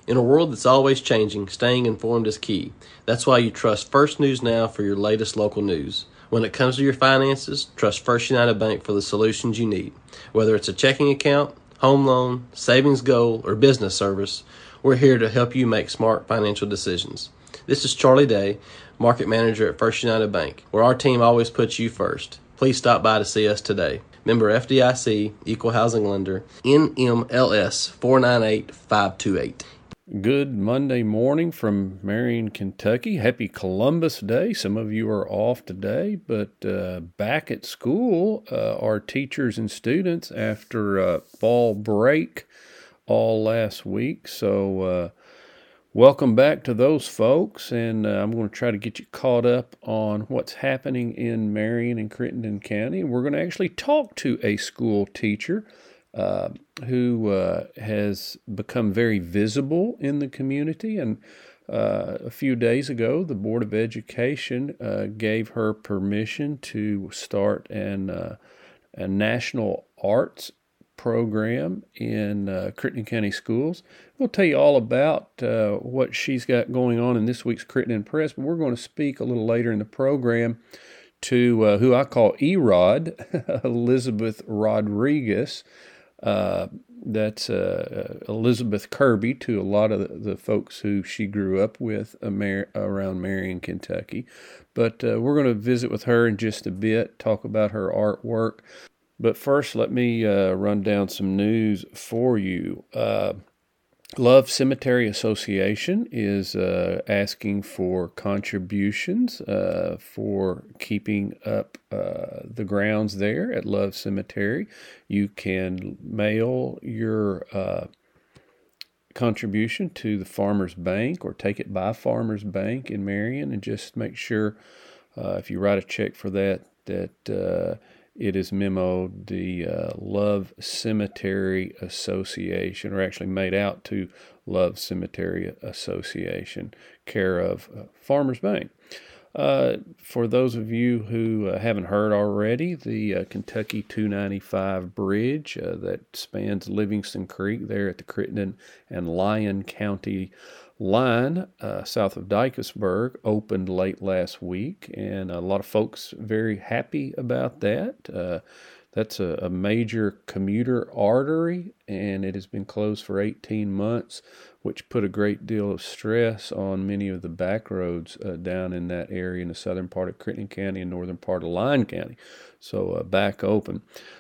In a world that's always changing, staying informed is key. That's why you trust First News Now for your latest local news. When it comes to your finances, trust First United Bank for the solutions you need. Whether it's a checking account, home loan, savings goal, or business service, we're here to help you make smart financial decisions. This is Charlie Day, Market Manager at First United Bank, where our team always puts you first. Please stop by to see us today. Member FDIC, Equal Housing Lender, NMLS 498528. Good Monday morning from Marion, Kentucky. Happy Columbus Day. Some of you are off today, but back at school, our teachers and students after fall break all last week. So welcome back to those folks, and I'm going to try to get you caught up on what's happening in Marion and Crittenden County. We're going to actually talk to a school teacher who has become very visible in the community. And a few days ago, the Board of Education gave her permission to start a national arts program in Crittenden County schools. We'll tell you all about what she's got going on in this week's Crittenden Press, but we're going to speak a little later in the program to who I call Erod, Elizabeth Rodriguez. That's Elizabeth Kirby to a lot of the folks who she grew up with around Marion, Kentucky. But we're going to visit with her in just a bit, talk about her artwork. But first, let me run down some news for you. Love Cemetery Association is asking for contributions for keeping up the grounds there at Love Cemetery. You can mail your contribution to the Farmers Bank or take it by Farmers Bank in Marion, and just make sure if you write a check for that it is memoed the Love Cemetery Association, or actually made out to Love Cemetery Association, care of Farmers Bank. For those of you who haven't heard already, the Kentucky 295 bridge that spans Livingston Creek there at the Crittenden and Lyon County line south of Dykesburg opened late last week, and a lot of folks very happy about that. That's a major commuter artery, and it has been closed for 18 months, which put a great deal of stress on many of the back roads down in that area in the southern part of Crittenden County and northern part of Lyon County. So back open.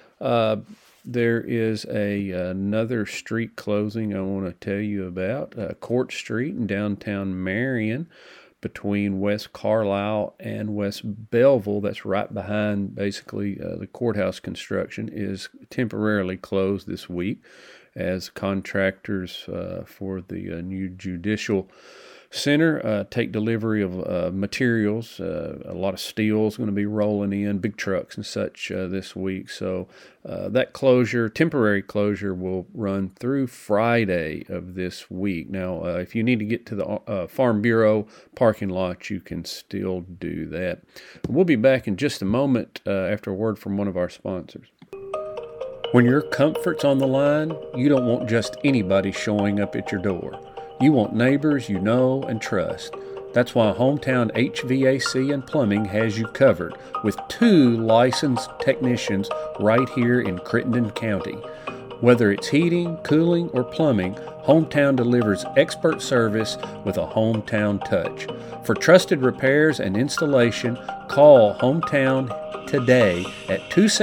There is another street closing I want to tell you about, Court Street in downtown Marion between West Carlisle and West Belleville. That's right behind basically the courthouse construction, is temporarily closed this week as contractors for the new judicial center take delivery of materials. A lot of steel is going to be rolling in, big trucks and such this week. So that temporary closure, will run through Friday of this week. Now, if you need to get to the Farm Bureau parking lot, you can still do that. We'll be back in just a moment after a word from one of our sponsors. When your comfort's on the line, you don't want just anybody showing up at your door. You want neighbors you know and trust. That's why Hometown HVAC and Plumbing has you covered with 2 licensed technicians right here in Crittenden County. Whether it's heating, cooling, or plumbing, Hometown delivers expert service with a hometown touch. For trusted repairs and installation, call Hometown today at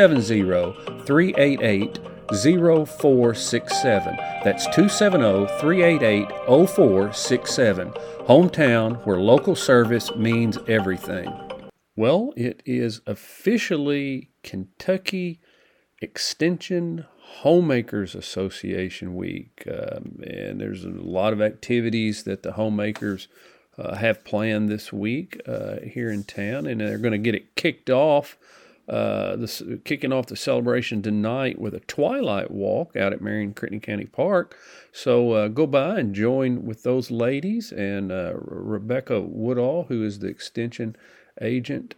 270-388-0467. That's 270-388-0467. Hometown, where local service means everything. Well, it is officially Kentucky Extension Homemakers Association Week, and there's a lot of activities that the homemakers have planned this week here in town, and they're going to get it kicked off. Kicking off the celebration tonight with a twilight walk out at Marion Crittenden County Park. So go by and join with those ladies and Rebecca Woodall, who is the extension agent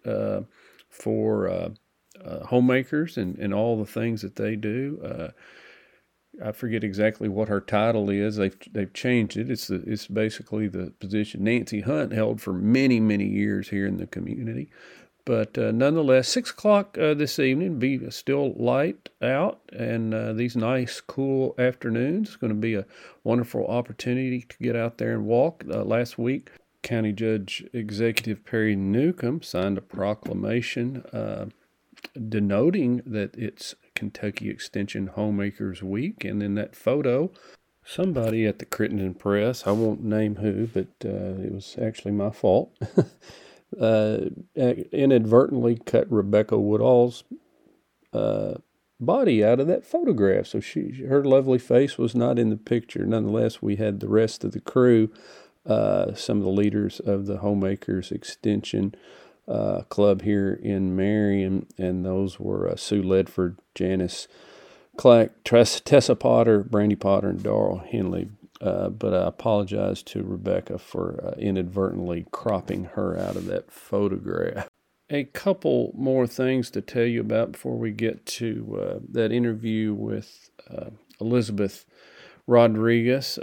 for homemakers and all the things that they do. I forget exactly what her title is. They've changed it. It's basically the position Nancy Hunt held for many, many years here in the community. But nonetheless, 6 o'clock this evening, be still light out, and these nice, cool afternoons. It's going to be a wonderful opportunity to get out there and walk. Last week, County Judge Executive Perry Newcomb signed a proclamation denoting that it's Kentucky Extension Homemakers Week. And in that photo, somebody at the Crittenden Press, I won't name who, but it was actually my fault, inadvertently cut Rebecca Woodall's body out of that photograph. So her lovely face was not in the picture. Nonetheless, we had the rest of the crew, some of the leaders of the Homemakers Extension Club here in Marion, and those were Sue Ledford, Janice Clack, Tessa Potter, Brandy Potter, and Darrell Henley. But I apologize to Rebecca for inadvertently cropping her out of that photograph. A couple more things to tell you about before we get to that interview with Elizabeth Rodriguez.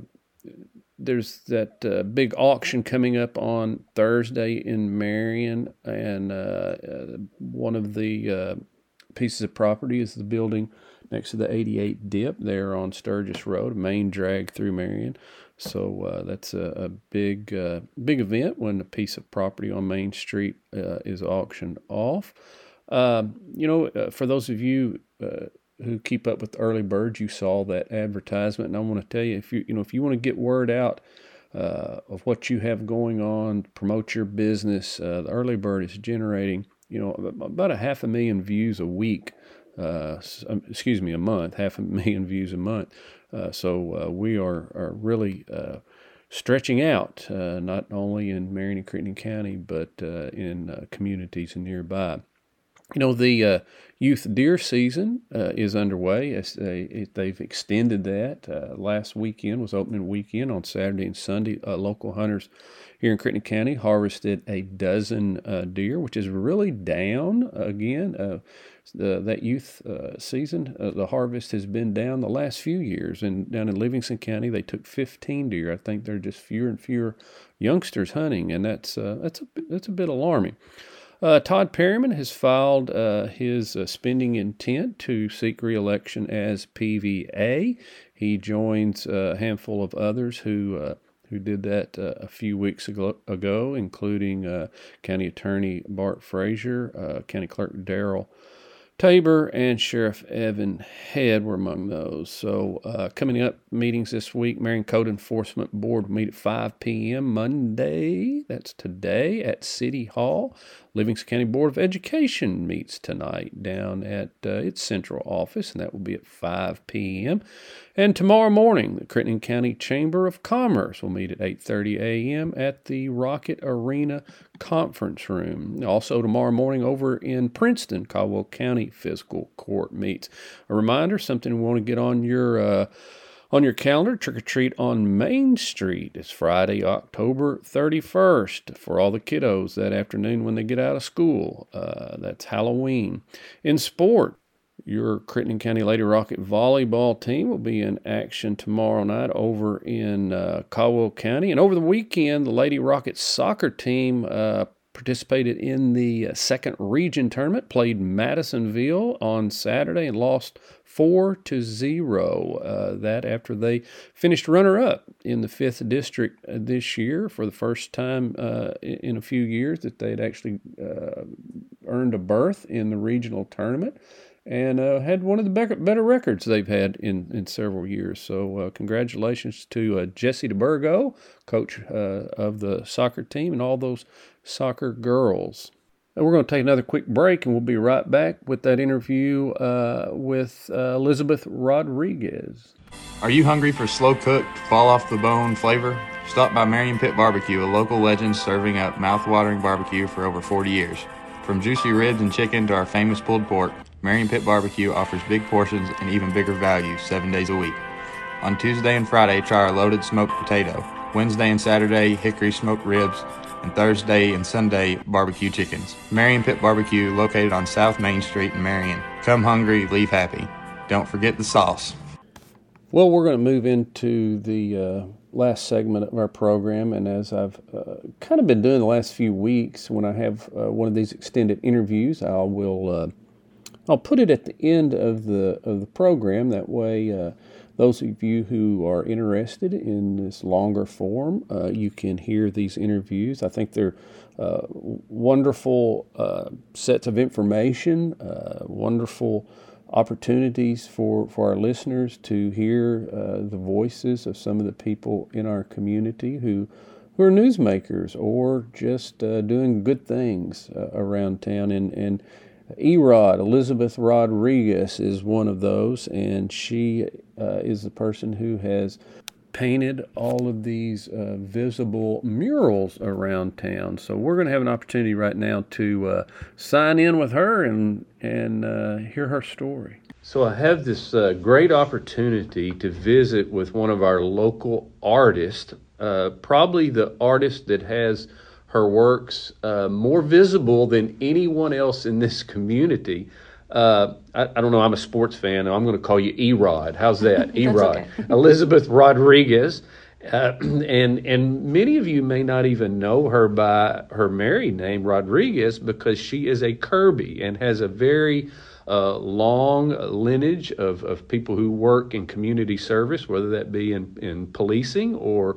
There's that big auction coming up on Thursday in Marion, and one of the pieces of property is the building next to the 88 Dip there on Sturgis Road, a main drag through Marion. So that's a big event when a piece of property on Main Street is auctioned off. For those of you who keep up with Early Birds, you saw that advertisement, and I want to tell you, if you want to get word out of what you have going on, promote your business, the Early Bird is generating about 500,000 views a week. A month, 500,000 views a month. So we are really stretching out, not only in Marion and Crittenden County, but in communities nearby. The youth deer season is underway. They've extended that. Last weekend was opening weekend on Saturday and Sunday. Local hunters here in Crittenden County harvested a dozen deer, which is really down again. That youth season, the harvest has been down the last few years. And down in Livingston County, they took 15 deer. I think there are just fewer and fewer youngsters hunting, and that's a bit alarming. Todd Perryman has filed his spending intent to seek re-election as PVA. He joins a handful of others who did that a few weeks ago, including County Attorney Bart Frazier, County Clerk Darrell Tabor, and Sheriff Evan Head were among those. So coming up, meetings this week, Marion Code Enforcement Board will meet at 5 p.m. Monday. That's today at City Hall. Livingston County Board of Education meets tonight down at its central office, and that will be at 5 p.m. And tomorrow morning, the Crittenden County Chamber of Commerce will meet at 8:30 a.m. at the Rocket Arena Conference Room. Also tomorrow morning over in Princeton, Caldwell County Fiscal Court meets. A reminder, something we want to get on your calendar, trick-or-treat on Main Street. It's Friday, October 31st for all the kiddos that afternoon when they get out of school. That's Halloween. In sport, your Crittenden County Lady Rocket volleyball team will be in action tomorrow night over in Caldwell County. And over the weekend, the Lady Rocket soccer team participated in the second region tournament, played Madisonville on Saturday and lost 4-0. That after they finished runner-up in the 5th District this year for the first time in a few years that they had actually earned a berth in the regional tournament, and had one of the better records they've had in several years. So congratulations to Jesse DeBurgo, coach of the soccer team, and all those soccer girls. And we're going to take another quick break, and we'll be right back with that interview with Elizabeth Rodriguez. Are you hungry for slow-cooked, fall-off-the-bone flavor? Stop by Marion Pit Barbecue, a local legend serving up mouth-watering barbecue for over 40 years. From juicy ribs and chicken to our famous pulled pork, Marion Pit Barbecue offers big portions and even bigger value 7 days a week. On Tuesday and Friday, try our loaded smoked potato. Wednesday and Saturday, hickory smoked ribs. And Thursday and Sunday, barbecue chickens. Marion Pit Barbecue, located on South Main Street in Marion. Come hungry, leave happy. Don't forget the sauce. Well, we're going to move into the last segment of our program, and as I've kind of been doing the last few weeks, when I have one of these extended interviews, I'll put it at the end of the program. That way, those of you who are interested in this longer form, you can hear these interviews. I think they're wonderful sets of information, wonderful opportunities for our listeners to hear the voices of some of the people in our community who are newsmakers or just doing good things around town. And Erod, Elizabeth Rodriguez, is one of those, and she is the person who has painted all of these visible murals around town. So we're going to have an opportunity right now to sign in with her and hear her story. So I have this great opportunity to visit with one of our local artists, probably the artist that has her works more visible than anyone else in this community. I don't know, I'm a sports fan, and I'm going to call you Erod. How's that? Erod. Okay. Elizabeth Rodriguez. And many of you may not even know her by her married name, Rodriguez, because she is a Kirby and has a very long lineage of people who work in community service, whether that be in policing or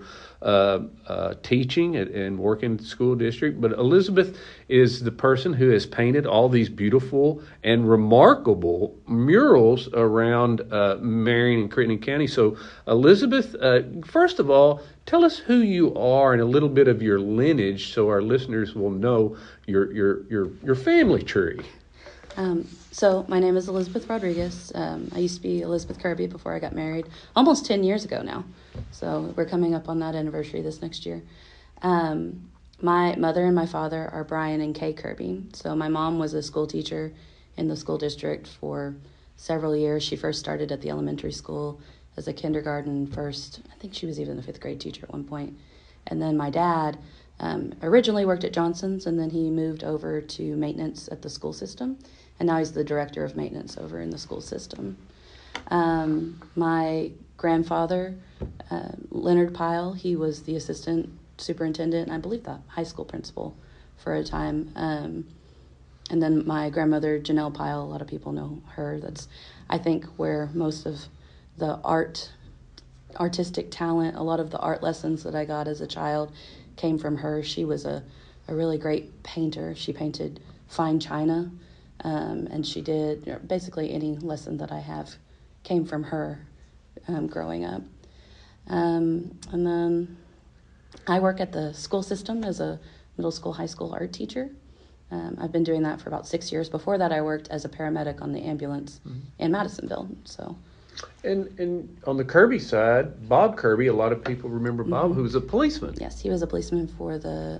teaching and working in the school district. But Elizabeth is the person who has painted all these beautiful and remarkable murals around Marion and Crittenden County. So Elizabeth, first of all, tell us who you are and a little bit of your lineage so our listeners will know your family tree. So my name is Elizabeth Rodriguez. I used to be Elizabeth Kirby before I got married, almost 10 years ago now. So we're coming up on that anniversary this next year. My mother and my father are Brian and Kay Kirby. So my mom was a school teacher in the school district for several years. She first started at the elementary school as a kindergarten first. I think she was even a fifth grade teacher at one point. And then my dad originally worked at Johnson's, and then he moved over to maintenance at the school system. And now he's the director of maintenance over in the school system. My grandfather, Leonard Pyle, he was the assistant superintendent, and I believe the high school principal for a time. And then my grandmother, Janelle Pyle, a lot of people know her. That's, I think, where most of the artistic talent, a lot of the art lessons that I got as a child came from her. She was a really great painter. She painted fine china. And she did basically any lesson that I have came from her growing up. And then I work at the school system as a middle school, high school art teacher. I've been doing that for about 6 years. Before that, I worked as a paramedic on the ambulance in Madisonville. So, And on the Kirby side, Bob Kirby, a lot of people remember Bob, who was a policeman. yes, he was a policeman for the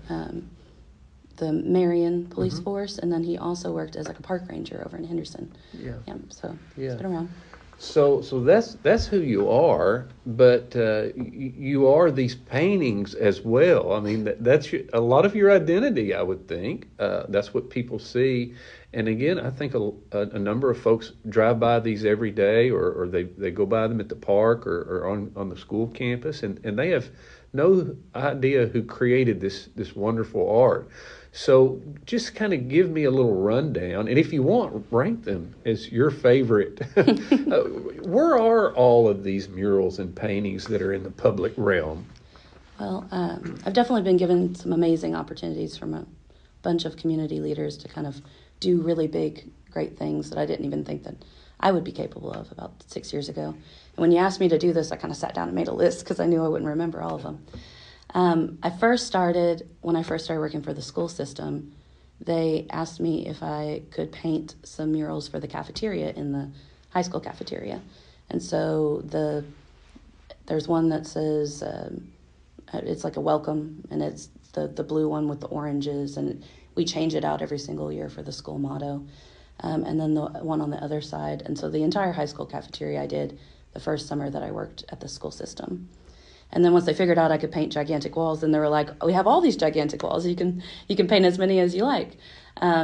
Marion Police Force, and then he also worked as like a park ranger over in Henderson. Yeah. So Yeah. he's been around. So that's who you are, but you are these paintings as well. I mean, that's a lot of your identity, I would think. That's what people see. And again, I think a number of folks drive by these every day, or they go by them at the park or on the school campus, and they have no idea who created this wonderful art. So just kind of give me a little rundown, and if you want, rank them as your favorite. Where are all of these murals and paintings that are in the public realm? Well, I've definitely been given some amazing opportunities from a bunch of community leaders to kind of do really big, great things that I didn't even think that I would be capable of about 6 years ago. And when you asked me to do this, I kind of sat down and made a list because I knew I wouldn't remember all of them. When I first started working for the school system, they asked me if I could paint some murals for the cafeteria in the high school cafeteria. And so there's one that says, it's like a welcome, and it's the blue one with the oranges, and we change it out every single year for the school motto. And then the one on the other side. And so the entire high school cafeteria I did the first summer that I worked at the school system. And then once they figured out I could paint gigantic walls, then they were like, oh, we have all these gigantic walls. You can paint as many as you like.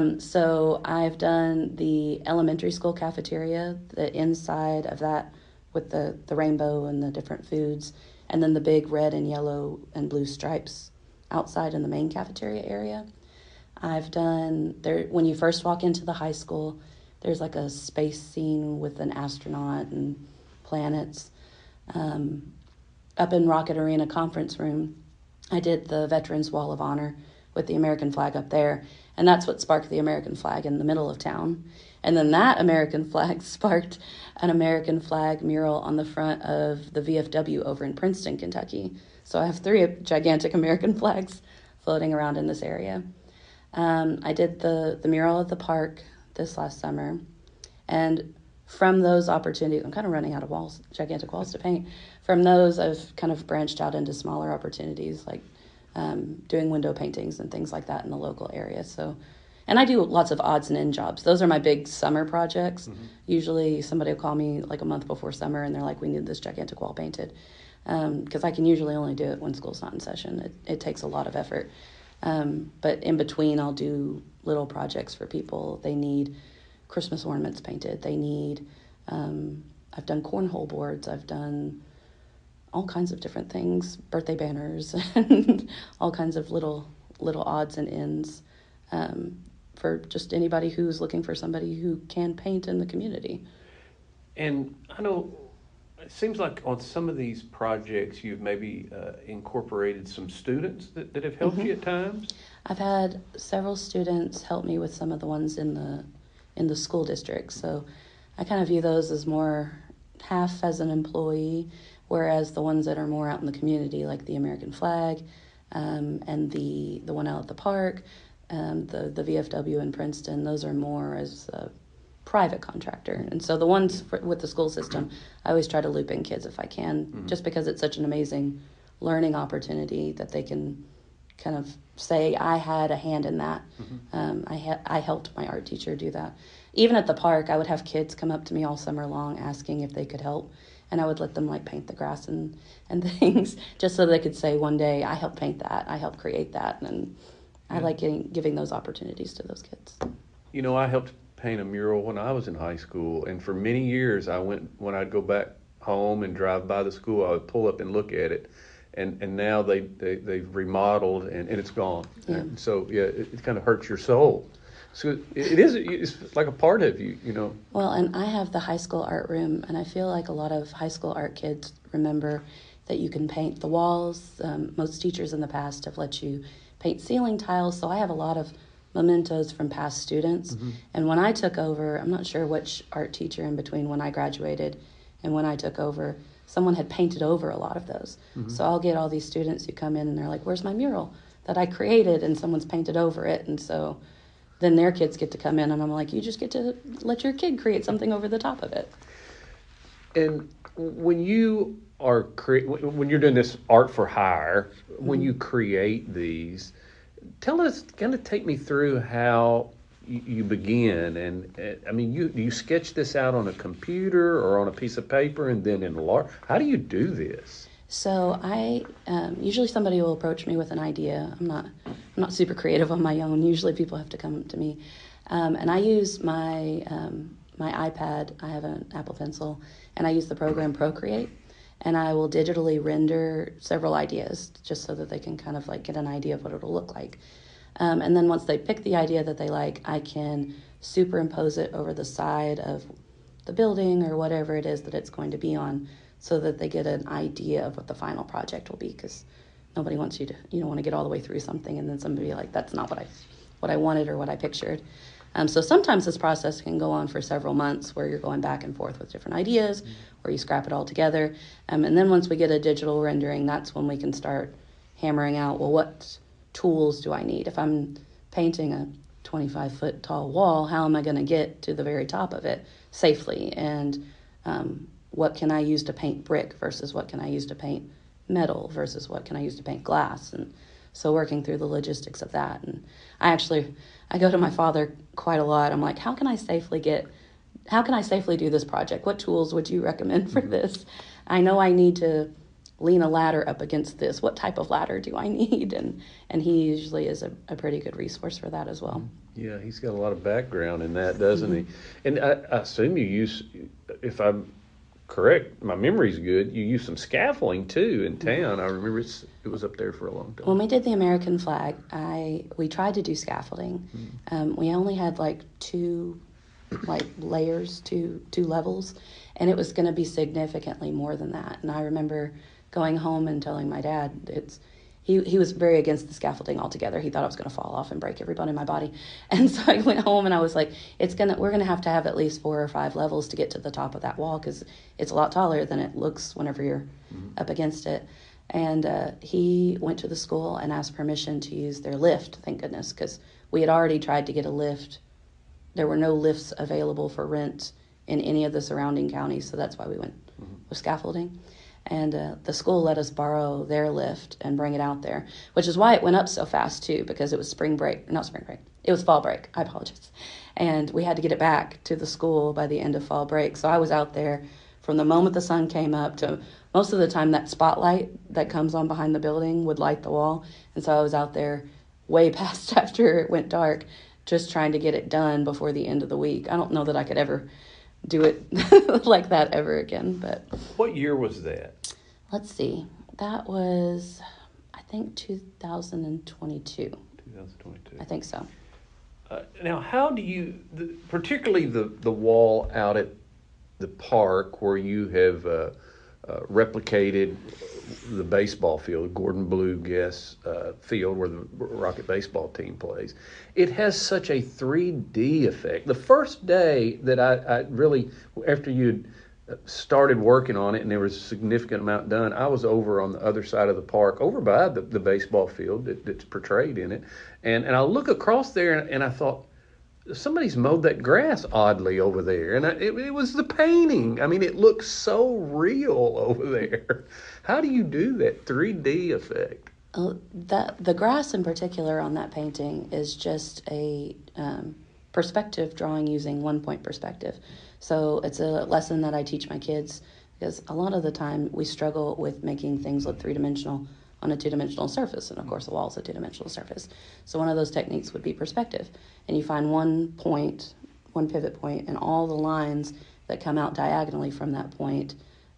So I've done the elementary school cafeteria. The inside of that with the rainbow and the different foods, and then the big red and yellow and blue stripes outside in the main cafeteria area. I've done there when you first walk into the high school. There's like a space scene with an astronaut and planets. Up in Rocket Arena conference room, I did the Veterans Wall of Honor with the American flag up there, and that's what sparked the American flag in the middle of town. And then that American flag sparked an American flag mural on the front of the VFW over in Princeton, Kentucky. So I have 3 gigantic American flags floating around in this area. I did the mural at the park this last summer, and from those opportunities, I'm kind of running out of gigantic walls to paint. From those, I've kind of branched out into smaller opportunities, like doing window paintings and things like that in the local area. So, and I do lots of odds and end jobs. Those are my big summer projects. Mm-hmm. Usually somebody will call me like a month before summer, and they're like, we need this gigantic wall painted. Because I can usually only do it when school's not in session. It takes a lot of effort. But in between, I'll do little projects for people. They need Christmas ornaments painted. They need, I've done cornhole boards. I've done all kinds of different things, birthday banners, and all kinds of little odds and ends for just anybody who's looking for somebody who can paint in the community. And I know it seems like on some of these projects you've maybe incorporated some students that have helped you at times. I've had several students help me with some of the ones in the school district. So I kind of view those as more half as an employee, whereas the ones that are more out in the community, like the American flag and the one out at the park, the VFW in Princeton, those are more as a private contractor. And so the ones with the school system, I always try to loop in kids if I can, just because it's such an amazing learning opportunity that they can kind of say, I had a hand in that. I helped my art teacher do that. Even at the park, I would have kids come up to me all summer long asking if they could help, and I would let them like paint the grass and things, just so they could say one day, I helped paint that, I helped create that. And I like giving those opportunities to those kids. You know, I helped paint a mural when I was in high school, and for many years when I'd go back home and drive by the school, I would pull up and look at it, and now they've remodeled and it's gone. Yeah. And so it kind of hurts your soul. So it's like a part of you, you know. Well, and I have the high school art room, and I feel like a lot of high school art kids remember that you can paint the walls. Most teachers in the past have let you paint ceiling tiles, so I have a lot of mementos from past students. And when I took over, I'm not sure which art teacher in between when I graduated and when I took over, someone had painted over a lot of those. So I'll get all these students who come in and they're like, where's my mural that I created? And someone's painted over it. And so then their kids get to come in, and I'm like, you just get to let your kid create something over the top of it. And when you are when you're doing this art for hire, when you create these, tell us, kind of take me through how you begin. And I mean, do you sketch this out on a computer or on a piece of paper and then enlarge? How do you do this? So I usually somebody will approach me with an idea. I'm not super creative on my own. Usually people have to come to me, and I use my iPad. I have an Apple Pencil, and I use the program Procreate, and I will digitally render several ideas just so that they can kind of like get an idea of what it'll look like. And then once they pick the idea that they like, I can superimpose it over the side of the building or whatever it is that it's going to be on, so that they get an idea of what the final project will be, because nobody wants you don't want to get all the way through something and then somebody be like, that's not what I wanted or what I pictured. So sometimes this process can go on for several months where you're going back and forth with different ideas, or you scrap it all together. And then once we get a digital rendering, that's when we can start hammering out, well, what tools do I need? If I'm painting a 25-foot tall wall, how am I going to get to the very top of it safely? And what can I use to paint brick versus what can I use to paint metal versus what can I use to paint glass? And so working through the logistics of that. And I go to my father quite a lot. I'm like, how can I safely do this project? What tools would you recommend for this? I know I need to lean a ladder up against this. What type of ladder do I need? And he usually is a pretty good resource for that as well. Yeah, he's got a lot of background in that, doesn't he? And I assume you use, if I'm correct, my memory's good, you used some scaffolding too in town. I remember it was up there for a long time. When we did the American flag, we tried to do scaffolding. We only had like two layers, two levels, and it was going to be significantly more than that. And I remember going home and telling my dad, he was very against the scaffolding altogether. He thought I was going to fall off and break every bone in my body. And so I went home and I was like, we're going to have at least 4 or 5 levels to get to the top of that wall, because it's a lot taller than it looks whenever you're up against it. And he went to the school and asked permission to use their lift, thank goodness, because we had already tried to get a lift. There were no lifts available for rent in any of the surrounding counties, so that's why we went with scaffolding. And the school let us borrow their lift and bring it out there, which is why it went up so fast, too, because it was it was fall break, I apologize. And we had to get it back to the school by the end of fall break. So I was out there from the moment the sun came up to most of the time that spotlight that comes on behind the building would light the wall. And so I was out there way past after it went dark, just trying to get it done before the end of the week. I don't know that I could ever do it like that ever again. But what year was that? Let's see. That was, I think, 2022. 2022. I think so. Now, how do you, particularly the wall out at the park where you have replicated the baseball field, Gordon Blue field where the Rocket baseball team plays, it has such a 3D effect. The first day that I really, after you'd started working on it and there was a significant amount done, I was over on the other side of the park, over by the baseball field that's portrayed in it, and I look across there and I thought, somebody's mowed that grass oddly over there. And it was the painting. I mean, it looks so real over there. How do you do that 3D effect? The grass in particular on that painting is just a perspective drawing using 1-point perspective. So it's a lesson that I teach my kids, because a lot of the time we struggle with making things look 3-dimensional on a 2-dimensional surface, and of course the wall is a 2-dimensional surface. So one of those techniques would be perspective, and you find one pivot point, and all the lines that come out diagonally from that point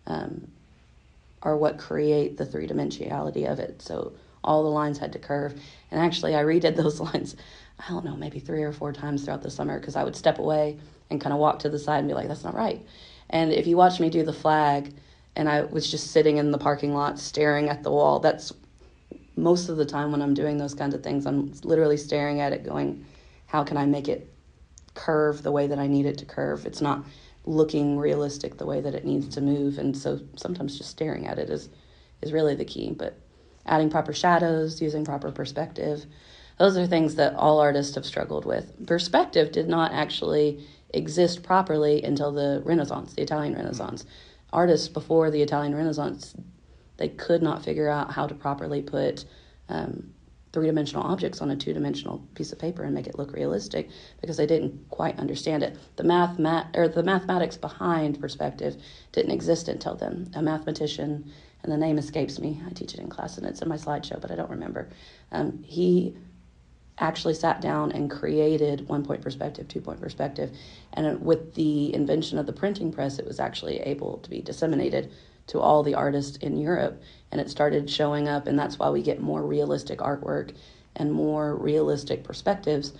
are what create the 3-dimensionality of it. So all the lines had to curve, and actually I redid those lines, I don't know, maybe 3 or 4 times throughout the summer, because I would step away and kind of walk to the side and be like, that's not right. And if you watch me do the flag, and I was just sitting in the parking lot staring at the wall, that's most of the time when I'm doing those kinds of things, I'm literally staring at it going, how can I make it curve the way that I need it to curve? It's not looking realistic the way that it needs to move. And so sometimes just staring at it is really the key. But adding proper shadows, using proper perspective, those are things that all artists have struggled with. Perspective did not actually exist properly until the Renaissance, the Italian Renaissance. Artists before the Italian Renaissance, they could not figure out how to properly put 3-dimensional objects on a 2-dimensional piece of paper and make it look realistic, because they didn't quite understand it. The mathematics behind perspective didn't exist until then. A mathematician, and the name escapes me, I teach it in class and it's in my slideshow, but I don't remember. He actually sat down and created 1-point perspective, 2-point perspective, and with the invention of the printing press, it was actually able to be disseminated to all the artists in Europe, and it started showing up, and that's why we get more realistic artwork and more realistic perspectives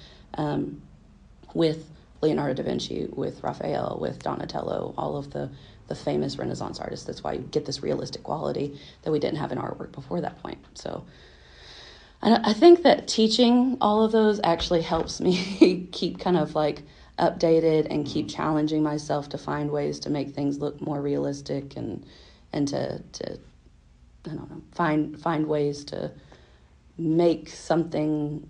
with Leonardo da Vinci, with Raphael, with Donatello, all of the famous Renaissance artists. That's why you get this realistic quality that we didn't have in artwork before that point. So I think that teaching all of those actually helps me keep kind of like updated and keep challenging myself to find ways to make things look more realistic and to I don't know, find ways to make something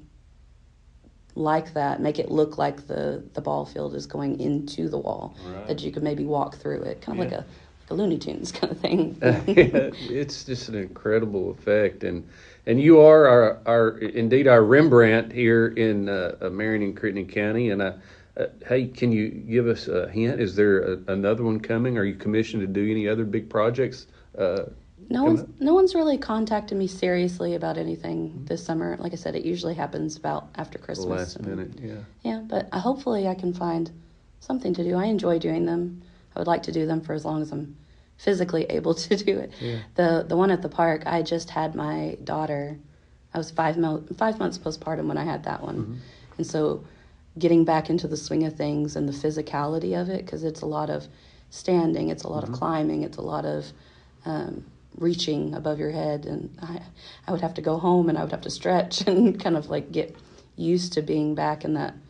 like that, make it look like the ball field is going into the wall, right, that you could maybe walk through it, kind of like a Looney Tunes kind of thing. It's just an incredible effect, and you are our Rembrandt here in Marion and Crittenden County. And hey, can you give us a hint? Is there another one coming? Are you commissioned to do any other big projects? No one's really contacted me seriously about anything this summer. Like I said, it usually happens about after Christmas. The last minute, yeah. Yeah, but hopefully I can find something to do. I enjoy doing them. I would like to do them for as long as I'm physically able to do it. Yeah. The one at the park, I just had my daughter. I was 5 months postpartum when I had that one. Mm-hmm. And so getting back into the swing of things and the physicality of it, because it's a lot of standing, it's a lot of climbing, it's a lot of reaching above your head. And I would have to go home and I would have to stretch and kind of like get used to being back in that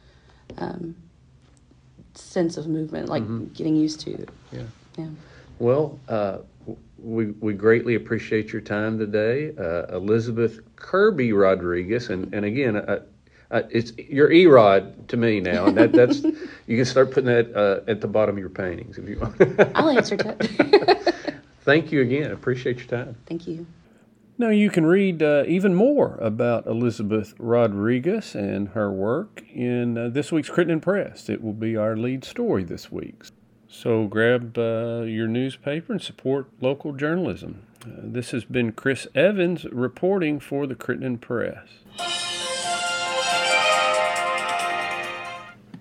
sense of movement, like getting used to it. Yeah. Yeah. Well, we greatly appreciate your time today, Elizabeth Kirby Rodriguez, and again, it's you're Erod to me now, and that's you can start putting that at the bottom of your paintings if you want. I'll answer to it. Thank you again. Appreciate your time. Thank you. Now you can read even more about Elizabeth Rodriguez and her work in this week's Crittenden Press. It will be our lead story this week. So grab your newspaper and support local journalism. This has been Chris Evans reporting for the Crittenden Press.